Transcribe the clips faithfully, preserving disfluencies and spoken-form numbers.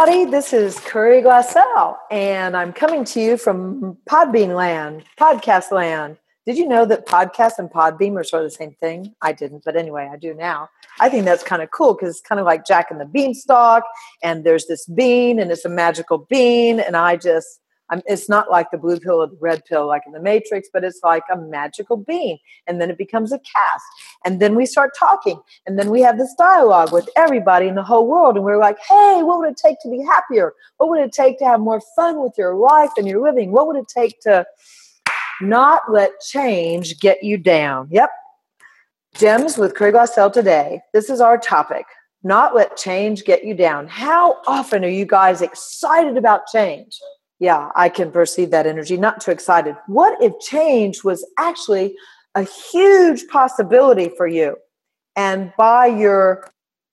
everybody. This is Curry Glassell, and I'm coming to you from Podbean land, podcast land. Did you know that podcast and Podbean are sort of the same thing? I didn't, but anyway, I do now. I think that's kind of cool because it's kind of like Jack and the Beanstalk, and there's this bean, and it's a magical bean, and I just, I'm, it's not like the blue pill or the red pill like in the Matrix, but it's like a magical bean, and then it becomes a cast, and then we start talking, and then we have this dialogue with everybody in the whole world, and we're like, hey, what would it take to be happier? What would it take to have more fun with your life and your living? What would it take to not let change get you down? Yep. Gems with Curry Glassell today. This is our topic. Not let change get you down. How often are you guys excited about change? Yeah, I can perceive that energy. Not too excited. What if change was actually a huge possibility for you? And by your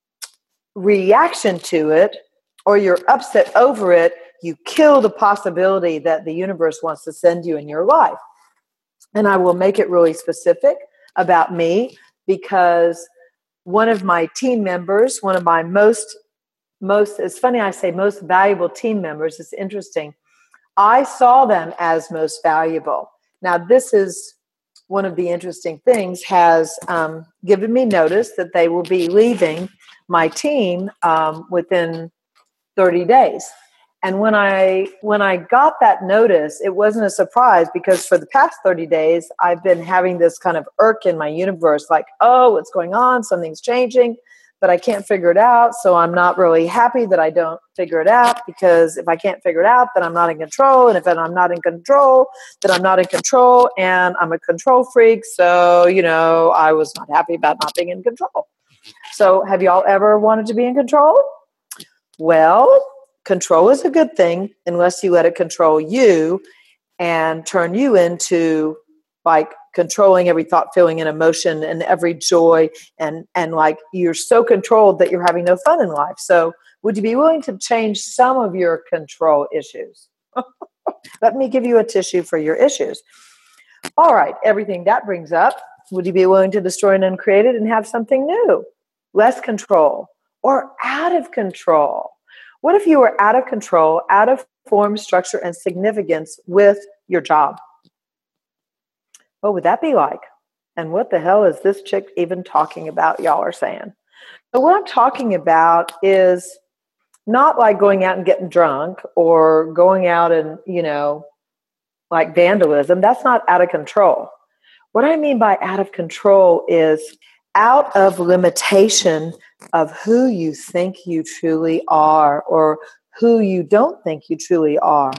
reaction to it or your upset over it, you kill the possibility that the universe wants to send you in your life. And I will make it really specific about me because one of my team members, one of my most, most, it's funny I say most valuable team members, it's interesting. I saw them as most valuable. Now, this is one of the interesting things, has um, given me notice that they will be leaving my team um, within thirty days. And when I when I got that notice, it wasn't a surprise because for the past thirty days, I've been having this kind of irk in my universe, like, oh, what's going on? Something's changing, but I can't figure it out. So I'm not really happy that I don't figure it out, because if I can't figure it out, then I'm not in control. And if I'm not in control, then I'm not in control. And I'm a control freak. So, you know, I was not happy about not being in control. So have y'all ever wanted to be in control? Well, control is a good thing unless you let it control you and turn you into like controlling every thought, feeling, and emotion and every joy. And, and like you're so controlled that you're having no fun in life. So would you be willing to change some of your control issues? Let me give you a tissue for your issues. All right. Everything that brings up, would you be willing to destroy and uncreate it and have something new? Less control or out of control? What if you were out of control, out of form, structure, and significance with your job? What would that be like? And what the hell is this chick even talking about, y'all are saying? So what I'm talking about is not like going out and getting drunk or going out and, you know, like vandalism. That's not out of control. What I mean by out of control is out of limitation of who you think you truly are or who you don't think you truly are.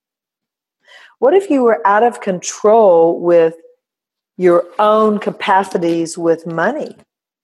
What if you were out of control with your own capacities with money?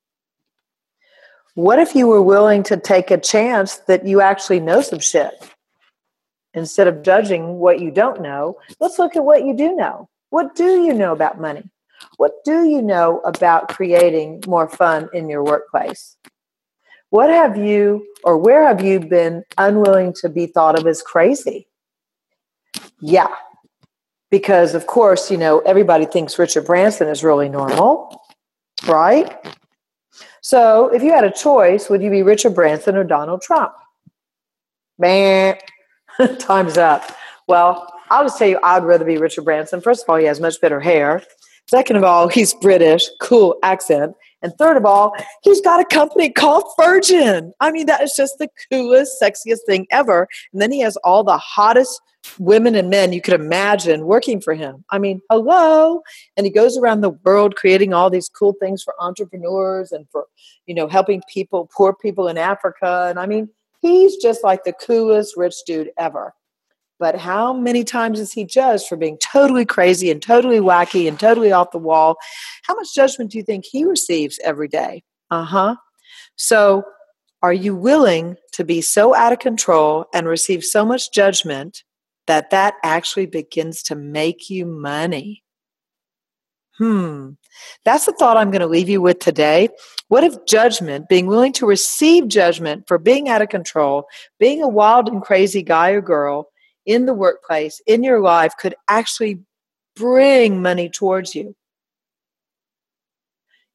What if you were willing to take a chance that you actually know some shit? Instead of judging what you don't know, let's look at what you do know. What do you know about money? What do you know about creating more fun in your workplace? What have you, or where have you been unwilling to be thought of as crazy? Yeah. Because, of course, you know, everybody thinks Richard Branson is really normal, right? So if you had a choice, would you be Richard Branson or Donald Trump? Man, time's up. Well, I'll just tell you, I'd rather be Richard Branson. First of all, he has much better hair. Second of all, he's British, cool accent. And third of all, he's got a company called Virgin. I mean, that is just the coolest, sexiest thing ever. And then he has all the hottest women and men you could imagine working for him. I mean, hello. And he goes around the world creating all these cool things for entrepreneurs and for, you know, helping people, poor people in Africa. And I mean, he's just like the coolest rich dude ever. But how many times is he judged for being totally crazy and totally wacky and totally off the wall? How much judgment do you think he receives every day? Uh-huh. So are you willing to be so out of control and receive so much judgment that that actually begins to make you money? Hmm. That's the thought I'm going to leave you with today. What if judgment, being willing to receive judgment for being out of control, being a wild and crazy guy or girl, in the workplace, in your life, could actually bring money towards you? Yeah.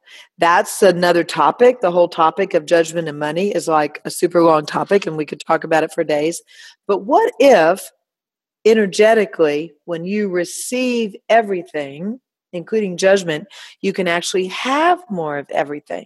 That's another topic. The whole topic of judgment and money is like a super long topic, and we could talk about it for days. But what if energetically, when you receive everything, including judgment, you can actually have more of everything?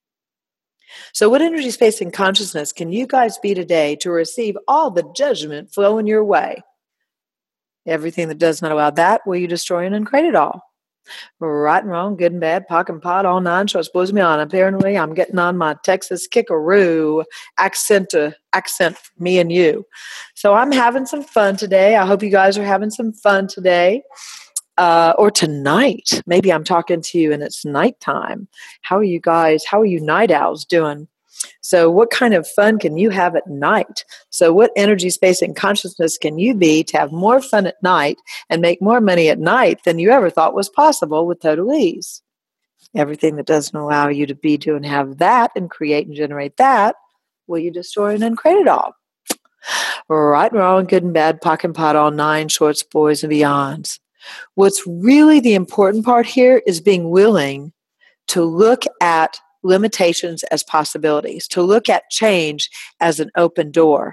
So what energy, space, and consciousness can you guys be today to receive all the judgment flowing your way? Everything that does not allow that, will you destroy and uncreate it all? Right and wrong, good and bad, pock and pot, all nine shorts, blows me on. Apparently, I'm getting on my Texas kickaroo accent to accent me and you. So I'm having some fun today. I hope you guys are having some fun today. Uh, or tonight. Maybe I'm talking to you and it's nighttime. How are you guys? How are you night owls doing? So what kind of fun can you have at night? So what energy, space, and consciousness can you be to have more fun at night and make more money at night than you ever thought was possible with total ease? Everything that doesn't allow you to be, do, and have that and create and generate that, will you destroy and uncreate it all? Right, wrong, good and bad, pock and pot, all nine shorts, boys, and beyonds. What's really the important part here is being willing to look at limitations as possibilities, to look at change as an open door.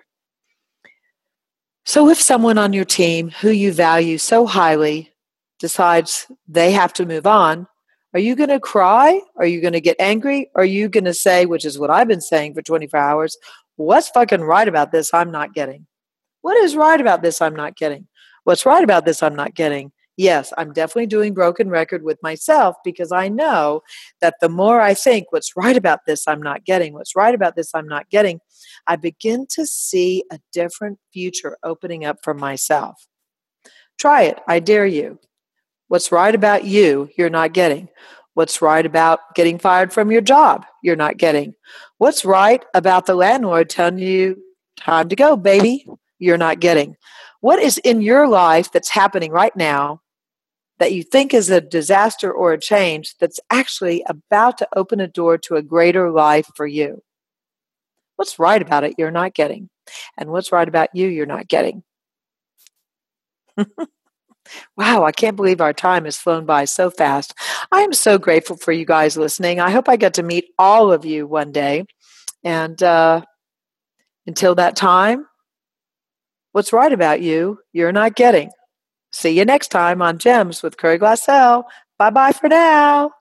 So if someone on your team who you value so highly decides they have to move on, are you going to cry? Are you going to get angry? Are you going to say, which is what I've been saying for twenty-four hours, what's fucking right about this I'm not getting? What is right about this I'm not getting? What's right about this I'm not getting? Yes, I'm definitely doing broken record with myself because I know that the more I think what's right about this I'm not getting, what's right about this I'm not getting, I begin to see a different future opening up for myself. Try it. I dare you. What's right about you, you're not getting. What's right about getting fired from your job, you're not getting. What's right about the landlord telling you, time to go, baby, you're not getting. What is in your life that's happening right now that you think is a disaster or a change that's actually about to open a door to a greater life for you? What's right about it you're not getting? And what's right about you you're not getting? Wow, I can't believe our time has flown by so fast. I am so grateful for you guys listening. I hope I get to meet all of you one day. And uh, until that time, what's right about you you're not getting? See you next time on Gems with Curry Glassell. Bye-bye for now.